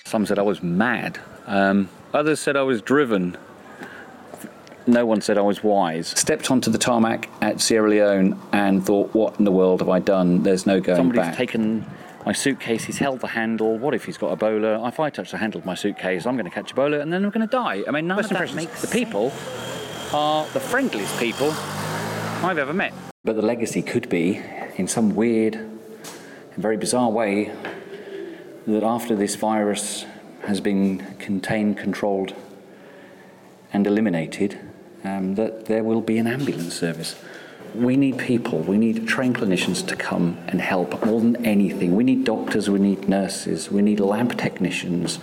Some said I was mad. Others said I was driven. No one said I was wise. Stepped onto the tarmac at Sierra Leone and thought, what in the world have I done? There's no going back. Somebody's taken my suitcase, he's held the handle. What if he's got Ebola? If I touch the handle of my suitcase, I'm going to catch Ebola and then I'm going to die. I mean, none of that makes sense. The people are the friendliest people I've ever met. But the legacy could be, in some weird and very bizarre way, that after this virus has been contained, controlled and eliminated, that there will be an ambulance service. We need people, we need trained clinicians to come and help more than anything. We need doctors, we need nurses, we need lab technicians,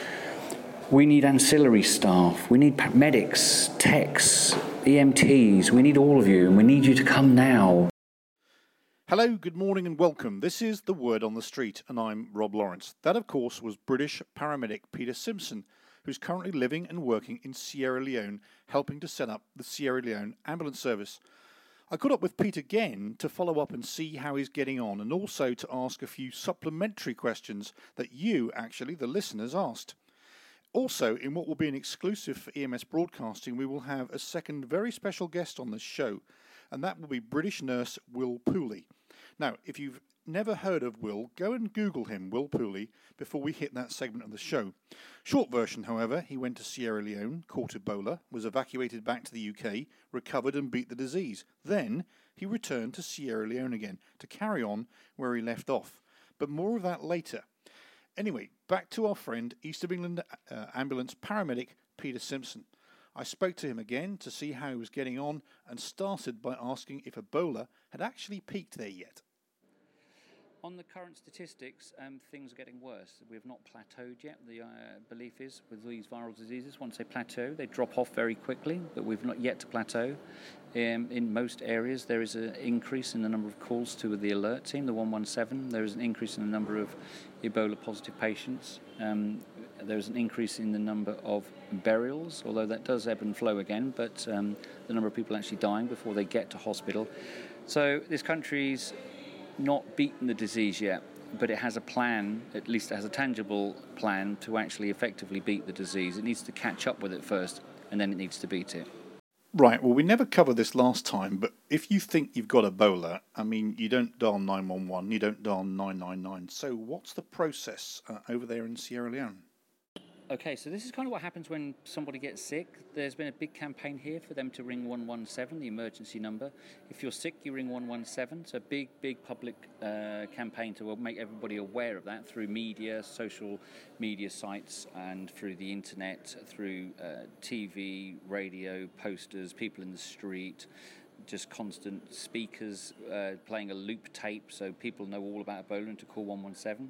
we need ancillary staff, we need medics, techs, EMTs, we need all of you, and we need you to come now. Hello, good morning and welcome. This is The Word on the Street and I'm Rob Lawrence. That, of course, was British paramedic Peter Simpson, who's currently living and working in Sierra Leone, helping to set up the Sierra Leone ambulance service. I caught up with Pete again to follow up and see how he's getting on, and also to ask a few supplementary questions that you, actually, the listeners, asked. Also, in what will be an exclusive for EMS Broadcasting, we will have a second very special guest on this show, and that will be British nurse Will Pooley. Now, if you've never heard of Will, go and Google him, Will Pooley, before we hit that segment of the show. Short version, however, he went to Sierra Leone, caught Ebola, was evacuated back to the UK, recovered and beat the disease. Then he returned to Sierra Leone again to carry on where he left off. But more of that later. Anyway, back to our friend, East of England ambulance paramedic Peter Simpson. I spoke to him again to see how he was getting on and started by asking if Ebola had actually peaked there yet. On the current statistics, things are getting worse. We have not plateaued yet. The belief is with these viral diseases, once they plateau, they drop off very quickly, but we've not yet to plateau. In most areas, there is an increase in the number of calls to the alert team, the 117. There is an increase in the number of Ebola-positive patients. There is an increase in the number of burials, although that does ebb and flow again, but the number of people actually dying before they get to hospital. So this country's not beaten the disease yet, but it has a plan, at least it has a tangible plan to actually effectively beat the disease. It needs to catch up with it first, and then it needs to beat it. Right, well, we never covered this last time, but if you think you've got Ebola, I mean, you don't dial 911, you don't dial 999. So what's the process over there in Sierra Leone? Okay, so this is kind of what happens when somebody gets sick. There's been a big campaign here for them to ring 117, the emergency number. If you're sick, you ring 117. So big public campaign to make everybody aware of that through media, social media sites, and through the internet, through TV, radio, posters, people in the street, just constant speakers playing a loop tape so people know all about Ebola and to call 117.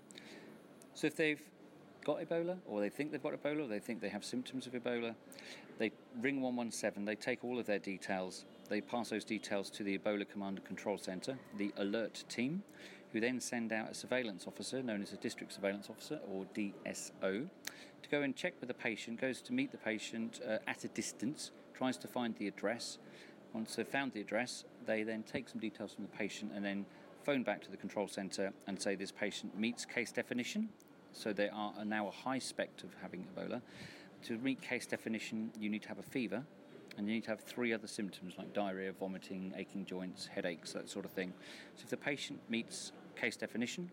So if they've got Ebola, or they think they've got Ebola, or they think they have symptoms of Ebola, they ring 117, they take all of their details, they pass those details to the Ebola Command and Control Centre, the alert team, who then send out a surveillance officer, known as a district surveillance officer, or DSO, to go and check with the patient, goes to meet the patient at a distance, tries to find the address. Once they've found the address, they then take some details from the patient and then phone back to the control centre and say this patient meets case definition. So they are now a high spec of having Ebola. To meet case definition, you need to have a fever, and you need to have 3 other symptoms like diarrhea, vomiting, aching joints, headaches, that sort of thing. So if the patient meets case definition,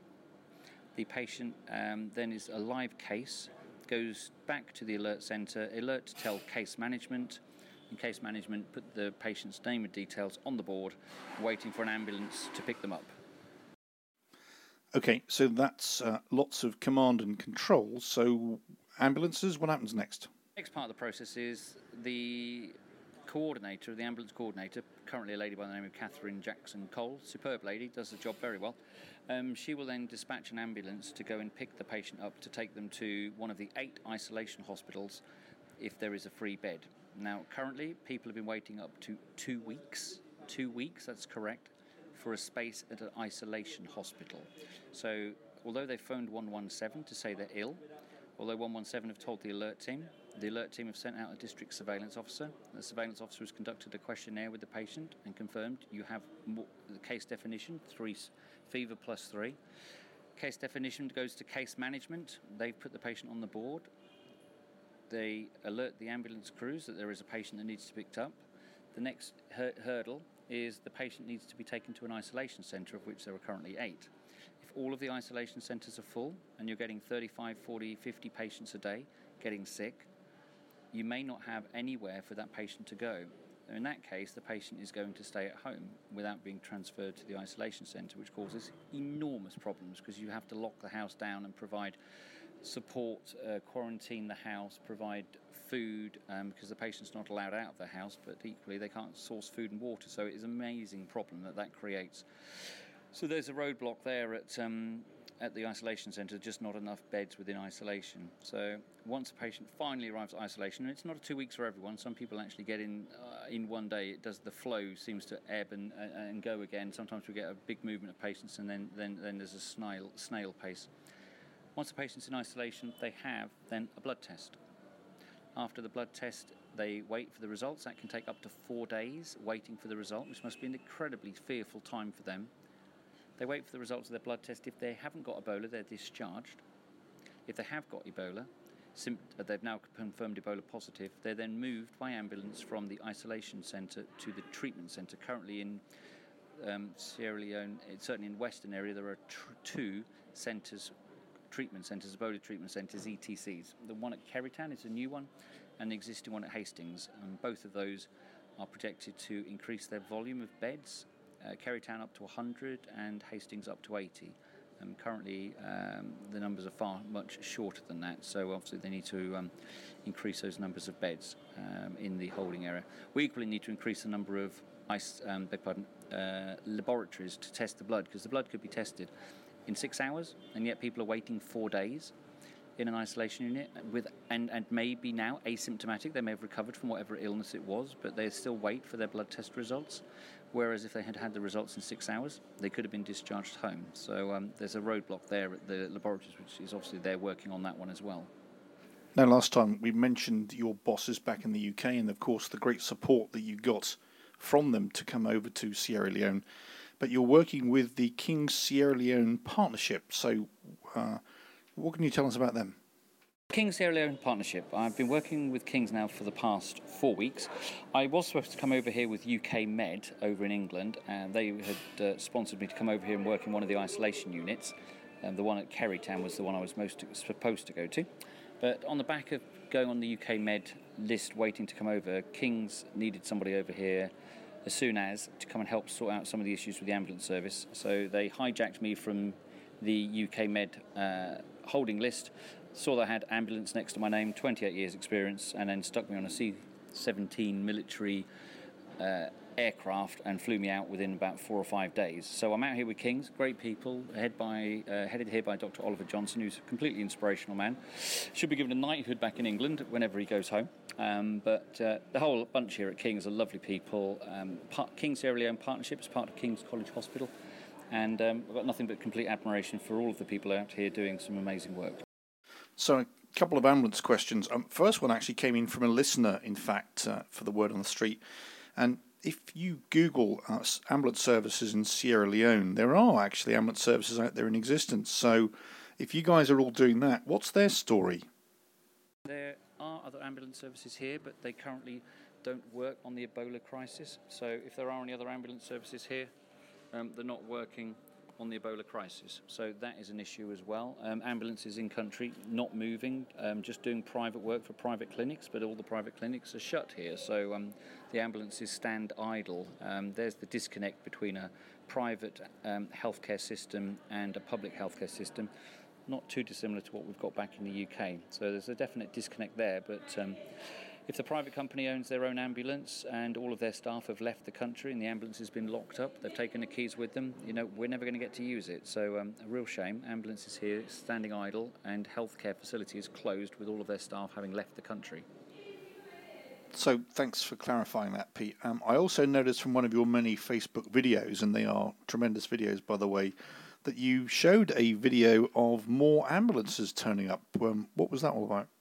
the patient then is a live case, goes back to the alert centre, alert to tell case management, and case management put the patient's name and details on the board, waiting for an ambulance to pick them up. Okay, so that's lots of command and control. So ambulances, what happens next? Next part of the process is the coordinator, the ambulance coordinator, currently a lady by the name of Catherine Jackson-Cole, superb lady, does the job very well. She will then dispatch an ambulance to go and pick the patient up to take them to one of the 8 isolation hospitals if there is a free bed. Now, currently, people have been waiting up to 2 weeks. 2 weeks, that's correct, for a space at an isolation hospital. So, although they phoned 117 to say they're ill, although 117 have told the alert team have sent out a district surveillance officer. The surveillance officer has conducted a questionnaire with the patient and confirmed you have the case definition, 3 fever plus 3. case definition goes to case management. They've put the patient on the board. They alert the ambulance crews that there is a patient that needs to be picked up. The next hurdle is the patient needs to be taken to an isolation centre, of which there are currently 8. If all of the isolation centres are full and you're getting 35, 40, 50 patients a day getting sick, you may not have anywhere for that patient to go. In that case, the patient is going to stay at home without being transferred to the isolation centre, which causes enormous problems because you have to lock the house down and provide support, quarantine the house, provide food, because the patient's not allowed out of the house, but equally they can't source food and water, so it is an amazing problem that creates. So there's a roadblock there at the isolation centre, just not enough beds within isolation. So once a patient finally arrives at isolation, and it's not 2 weeks for everyone, some people actually get in one day. It does, the flow seems to ebb and go again. Sometimes we get a big movement of patients, and then there's a snail pace. Once a patient's in isolation, they have then a blood test. After the blood test, they wait for the results. That can take up to 4 days waiting for the result, which must be an incredibly fearful time for them. They wait for the results of their blood test. If they haven't got Ebola, they're discharged. If they have got Ebola, they've now confirmed Ebola positive, they're then moved by ambulance from the isolation centre to the treatment centre. Currently in Sierra Leone, certainly in the western area, there are 2 centres, treatment centres, Ebola treatment centres, ETCs. The one at Keritan is a new one, and the existing one at Hastings. Both of those are projected to increase their volume of beds. Keritan up to 100 and Hastings up to 80. Currently, the numbers are much shorter than that, so obviously they need to increase those numbers of beds in the holding area. We equally need to increase the number of laboratories to test the blood, because the blood could be tested in 6 hours, and yet people are waiting 4 days in an isolation unit and maybe now asymptomatic. They may have recovered from whatever illness it was, but they still wait for their blood test results. Whereas if they had had the results in 6 hours, they could have been discharged home. So there's a roadblock there at the laboratories, which is obviously they're working on that one as well. Now, last time we mentioned your bosses back in the UK and, of course, the great support that you got from them to come over to Sierra Leone. But you're working with the King's Sierra Leone Partnership. So what can you tell us about them? King's Sierra Leone Partnership. I've been working with King's now for the past 4 weeks. I was supposed to come over here with UK Med over in England, and they had sponsored me to come over here and work in one of the isolation units. The one at Keritan was the one I was most supposed to go to. But on the back of going on the UK Med list waiting to come over, King's needed somebody over here as soon as to come and help sort out some of the issues with the ambulance service. So they hijacked me from the UK Med holding list, saw that I had ambulance next to my name, 28 years experience, and then stuck me on a C-17 military aircraft and flew me out within about 4 or 5 days. So I'm out here with King's, great people, headed here by Dr. Oliver Johnson, who's a completely inspirational man. Should be given a knighthood back in England whenever he goes home. But the whole bunch here at King's are lovely people. King's Sierra Leone Partnership is part of King's College Hospital, and I've got nothing but complete admiration for all of the people out here doing some amazing work. So a couple of ambulance questions. First one actually came in from a listener, in fact, for the Word on the Street. And if you Google ambulance services in Sierra Leone, there are actually ambulance services out there in existence. So if you guys are all doing that, what's their story? There are other ambulance services here, but they currently don't work on the Ebola crisis. So if there are any other ambulance services here, they're not working on the Ebola crisis. So that is an issue as well. Ambulances in country not moving, just doing private work for private clinics, but all the private clinics are shut here. So the ambulances stand idle. There's the disconnect between a private healthcare system and a public healthcare system. Not too dissimilar to what we've got back in the UK. So there's a definite disconnect there, but if the private company owns their own ambulance and all of their staff have left the country and the ambulance has been locked up, they've taken the keys with them, we're never going to get to use it. So a real shame. Ambulances here standing idle and healthcare facilities closed with all of their staff having left the country. So thanks for clarifying that, Pete. I also noticed from one of your many Facebook videos, and they are tremendous videos, by the way, that you showed a video of more ambulances turning up. What was that all about?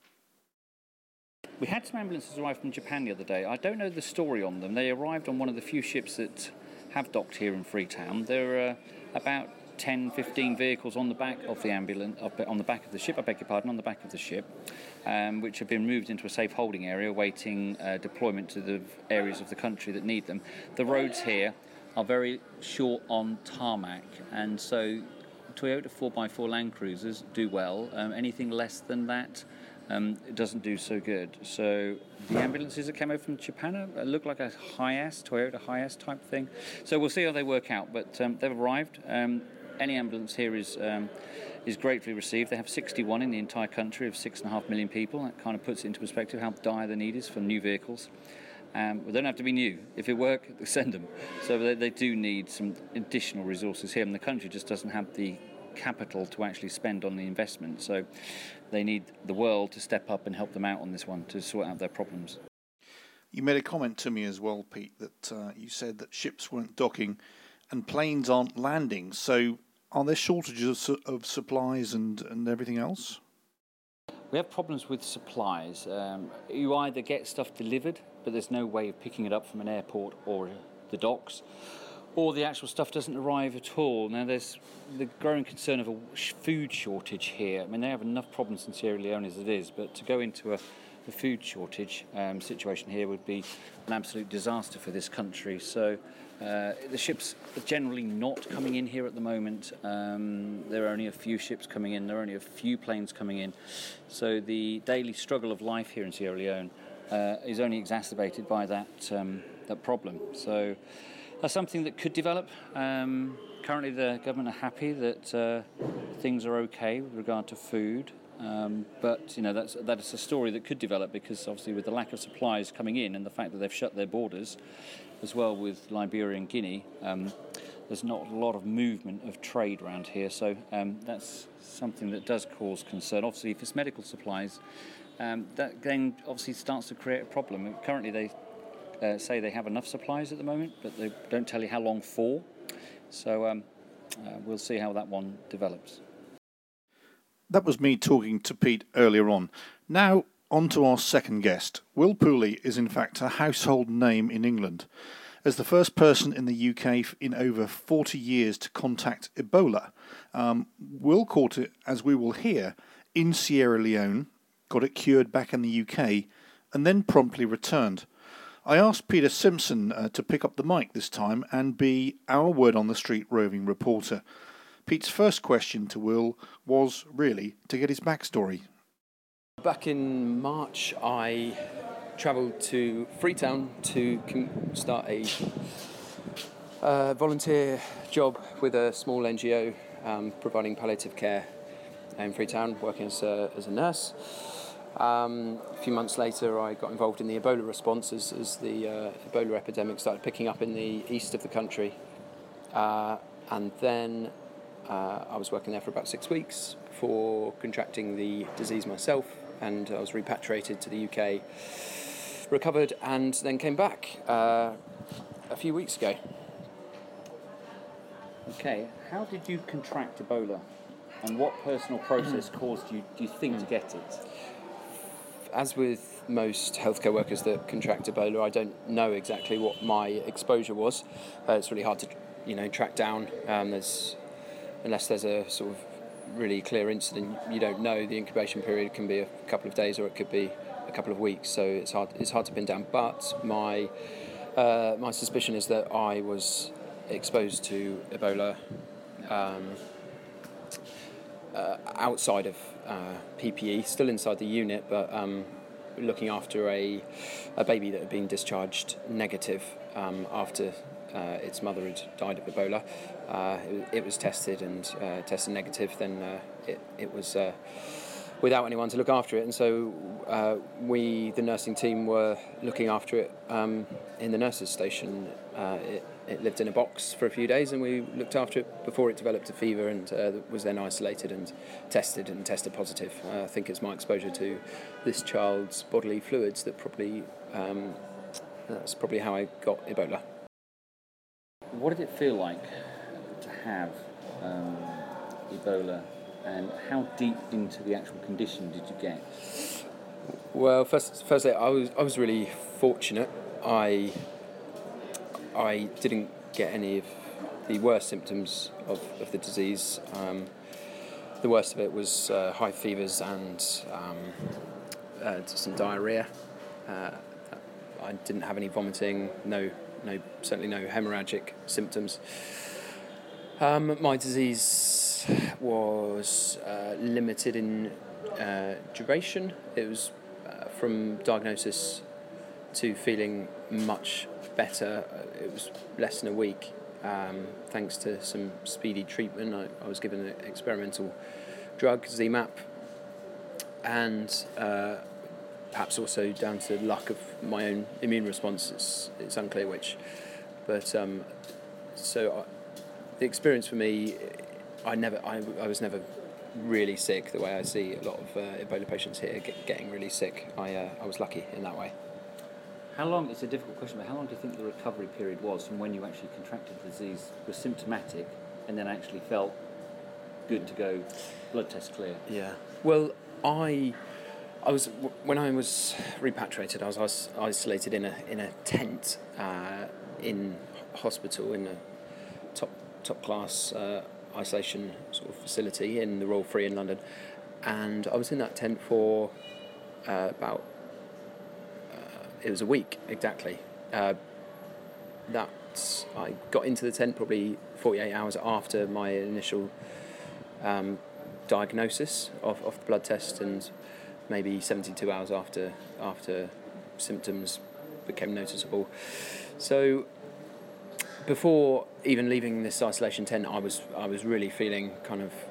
We had some ambulances arrive from Japan the other day. I don't know the story on them. They arrived on one of the few ships that have docked here in Freetown. There are about 10, 15 vehicles on the back of the ambulance, on the back of the ship, I beg your pardon, on the back of the ship, which have been moved into a safe holding area, awaiting deployment to the areas of the country that need them. The roads here are very short on tarmac, and so Toyota 4x4 Land Cruisers do well. Anything less than that, it doesn't do so good. So the ambulances that came over from Japan look like a Toyota Hiace type thing. So we'll see how they work out, but they've arrived. Any ambulance here is gratefully received. They have 61 in the entire country of 6.5 million people. That kind of puts it into perspective how dire the need is for new vehicles. They don't have to be new. If it works, send them. So they do need some additional resources here, and the country just doesn't have the capital to actually spend on the investment. So they need the world to step up and help them out on this one to sort out their problems. You made a comment to me as well, Pete, that you said that ships weren't docking and planes aren't landing. So are there shortages of supplies and everything else? We have problems with supplies. You either get stuff delivered, but there's no way of picking it up from an airport or the docks, or the actual stuff doesn't arrive at all. Now, there's the growing concern of a food shortage here. I mean, they have enough problems in Sierra Leone as it is, but to go into a food shortage situation here would be an absolute disaster for this country. So the ships are generally not coming in here at the moment. There are only a few ships coming in. There are only a few planes coming in. So the daily struggle of life here in Sierra Leone is only exacerbated by that problem. So that's something that could develop. Currently, the government are happy that things are okay with regard to food. But that is a story that could develop, because obviously with the lack of supplies coming in and the fact that they've shut their borders, as well with Liberia and Guinea, there's not a lot of movement of trade around here. So that's something that does cause concern. Obviously, if it's medical supplies, that then obviously starts to create a problem. Currently, they say they have enough supplies at the moment, but they don't tell you how long for. So we'll see how that one develops. That was me talking to Pete earlier on. Now, on to our second guest. Will Pooley is in fact a household name in England. As the first person in the UK in over 40 years to contact Ebola, Will caught it, as we will hear, in Sierra Leone, got it cured back in the UK, and then promptly returned. I asked Peter Simpson to pick up the mic this time and be our word on the street roving reporter. Pete's first question to Will was really to get his backstory. Back in March, I travelled to Freetown to start a volunteer job with a small NGO providing palliative care in Freetown, working as a nurse. A few months later, I got involved in the Ebola response as the Ebola epidemic started picking up in the east of the country. And then I was working there for about 6 weeks before contracting the disease myself, and I was repatriated to the UK, recovered, and then came back a few weeks ago. Okay, how did you contract Ebola, and what personal process caused you, do you think, to get it? As with most healthcare workers that contract Ebola, I don't know exactly what my exposure was. It's really hard to, track down. Unless there's a sort of really clear incident, you don't know. The incubation period can be a couple of days, or it could be a couple of weeks. So it's hard to pin down. But my suspicion is that I was exposed to Ebola outside of PPE, still inside the unit, but looking after a baby that had been discharged negative after its mother had died of Ebola. It was tested and tested negative. Then it was without anyone to look after it, and so we, the nursing team, were looking after it in the nurses' station. It lived in a box for a few days, and we looked after it before it developed a fever, and was then isolated and tested positive. I think it's my exposure to this child's bodily fluids that's probably how I got Ebola. What did it feel like to have Ebola, and how deep into the actual condition did you get? Well, firstly, I was really fortunate. I didn't get any of the worst symptoms of the disease. The worst of it was high fevers and some diarrhoea. I didn't have any vomiting, certainly no hemorrhagic symptoms. My disease was limited in duration. It was from diagnosis to feeling much better. It was less than a week, thanks to some speedy treatment. I was given an experimental drug, ZMapp, and perhaps also down to luck of my own immune response. It's unclear which, but the experience for me, I was never really sick the way I see a lot of Ebola patients here getting really sick. I was lucky in that way. How long, it's a difficult question, but how long do you think the recovery period was from when you actually contracted the disease, was symptomatic, and then actually felt good to go, blood test clear? Yeah. Well, when I was repatriated, I was isolated in a tent in hospital, in a top class isolation sort of facility in the Royal Free in London, and I was in that tent for about it was a week exactly. I got into the tent probably 48 hours after my initial diagnosis of the blood test, and maybe 72 hours after symptoms became noticeable. So before even leaving this isolation tent, I was really feeling kind of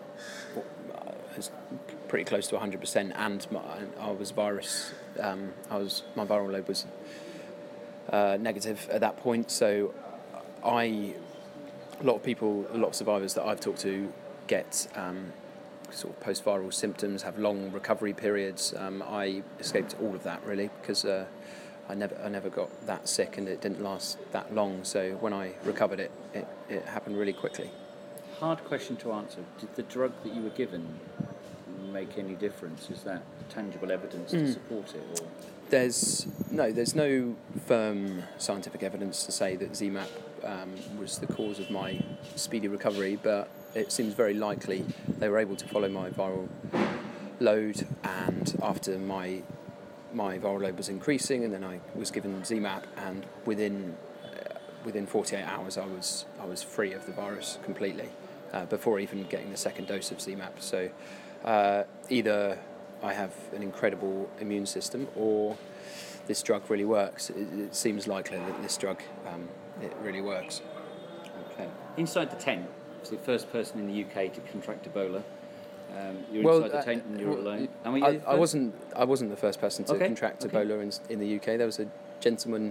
pretty close to 100%, and I was virus. My viral load was negative at that point. So a lot of survivors that I've talked to get sort of post-viral symptoms, have long recovery periods. I escaped all of that really because I never got that sick, and it didn't last that long. So when I recovered, it happened really quickly. Hard question to answer. Did the drug that you were given make any difference? Is that tangible evidence to support it? Or? There's no firm scientific evidence to say that ZMapp was the cause of my speedy recovery, but it seems very likely they were able to follow my viral load, and after my viral load was increasing, and then I was given ZMapp, and within 48 hours I was free of the virus completely, before even getting the second dose of ZMapp. So either I have an incredible immune system, or this drug really works. It seems likely that this drug it really works. Okay. Inside the tent, was the first person in the UK to contract Ebola. You're inside the tent and you're alone. I wasn't the first person to contract Ebola in the UK. There was a gentleman,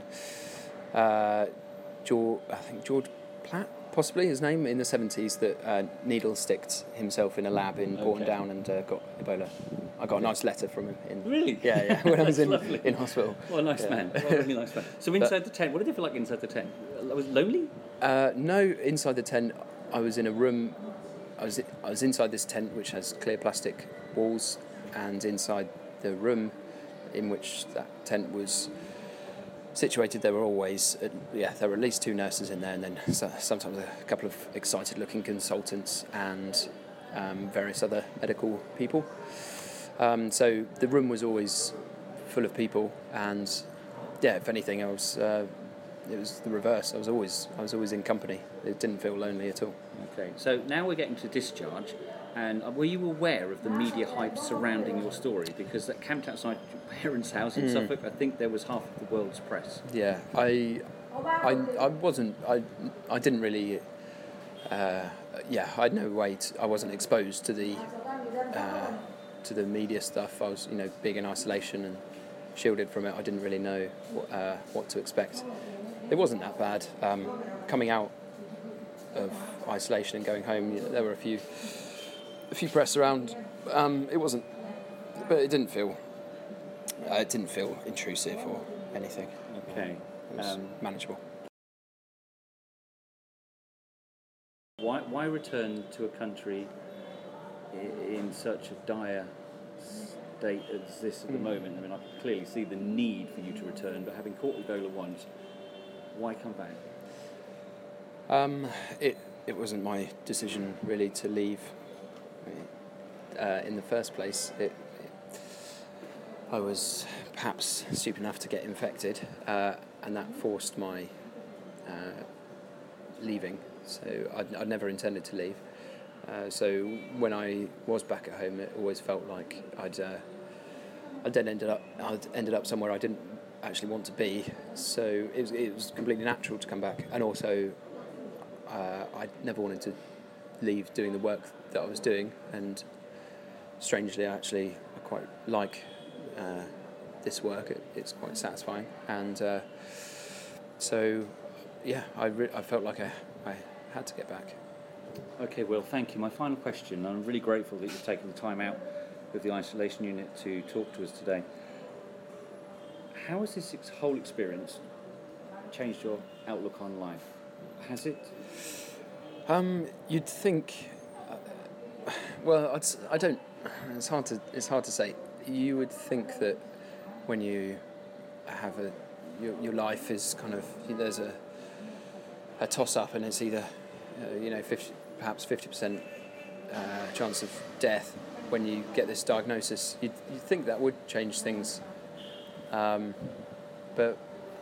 George Platt, possibly his name, in the 70s, that needle sticked himself in a lab in Porton and got Ebola. I got a nice letter from him. Really? Yeah, when I was in hospital. What a nice man. What a really nice man. So inside the tent, what did it feel like inside the tent? Was it lonely? No, inside the tent, I was in a room. I was inside this tent, which has clear plastic walls, and inside the room in which that tent was situated, there were there were at least two nurses in there, and then sometimes a couple of excited-looking consultants and various other medical people. So the room was always full of people, and if anything, it was the reverse. I was always in company. It didn't feel lonely at all. Okay, so now we're getting to discharge, and were you aware of the media hype surrounding your story? Because that camped outside your parents' house in Suffolk, I think there was half of the world's press. Yeah, I wasn't. I didn't really. I had no way. I wasn't exposed to the media stuff. I was, big in isolation and shielded from it. I didn't really know what to expect. It wasn't that bad. Coming out of isolation and going home, there were a few press around. It wasn't, but it didn't feel intrusive or anything. Okay, it was manageable. Why return to a country in such a dire state as this at the moment? I mean, I can clearly see the need for you to return, but having caught Ebola once, why come back? it wasn't my decision really to leave in the first place. I was perhaps stupid enough to get infected, and that forced my leaving. So I'd never intended to leave. So when I was back at home, it always felt like I'd ended up somewhere I didn't actually want to be. So it was completely natural to come back, and also I never wanted to leave doing the work that I was doing. And strangely, I quite like this work. It's quite satisfying, and so yeah, I felt like I had to get back. Okay, Will, thank you. My final question, I'm really grateful that you've taken the time out with the isolation unit to talk to us today. How has this whole experience changed your outlook on life? Has it? You'd think. Well, I don't. It's hard to say. You would think that when you have your life is kind of, there's a toss up, and it's either 50% chance of death when you get this diagnosis. You'd think that would change things, but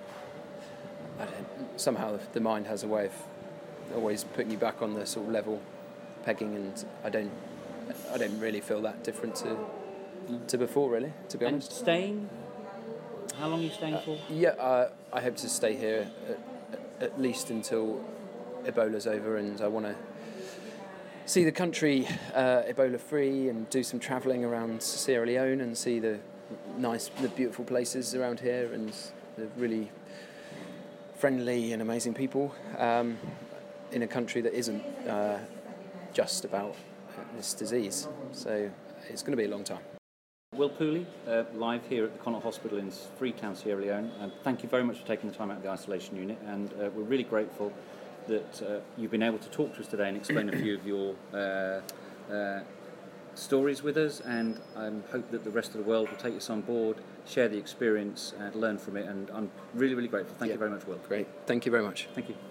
somehow the mind has a way of always putting you back on the sort of level pegging, and I don't really feel that different to before, really, to be honest. And staying? How long are you staying for? I hope to stay here at least until Ebola's over, and I want to see the country Ebola free and do some travelling around Sierra Leone and see the beautiful places around here and the really friendly and amazing people in a country that isn't just about this disease. So it's going to be a long time. Will Pooley, live here at the Connaught Hospital in Freetown, Sierra Leone. Thank you very much for taking the time out of the isolation unit, and we're really grateful that you've been able to talk to us today and explain a few of your stories with us, and I hope that the rest of the world will take this on board, share the experience and learn from it, and I'm really, really grateful. Thank you very much, Will. Great. Thank you very much. Thank you.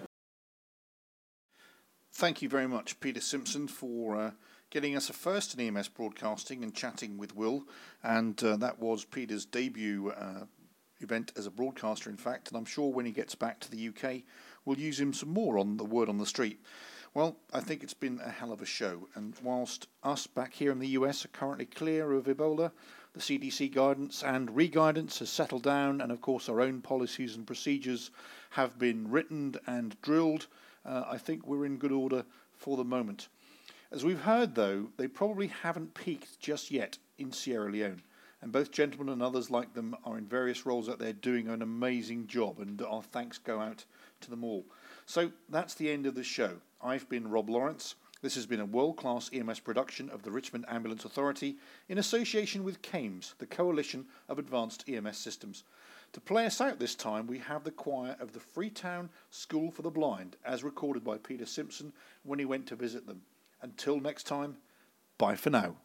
Thank you very much, Peter Simpson, for getting us a first in EMS broadcasting and chatting with Will, and that was Peter's debut event as a broadcaster, in fact, and I'm sure when he gets back to the UK we'll use him some more on the word on the street. Well, I think it's been a hell of a show, and whilst us back here in the US are currently clear of Ebola, the CDC guidance and re-guidance has settled down, and of course our own policies and procedures have been written and drilled. I think we're in good order for the moment. As we've heard, though, they probably haven't peaked just yet in Sierra Leone, and both gentlemen and others like them are in various roles out there doing an amazing job, and our thanks go out to them all. So that's the end of the show. I've been Rob Lawrence. This has been a world-class EMS production of the Richmond Ambulance Authority in association with CAMES, the Coalition of Advanced EMS Systems. To play us out this time, we have the choir of the Freetown School for the Blind, as recorded by Peter Simpson when he went to visit them. Until next time, bye for now.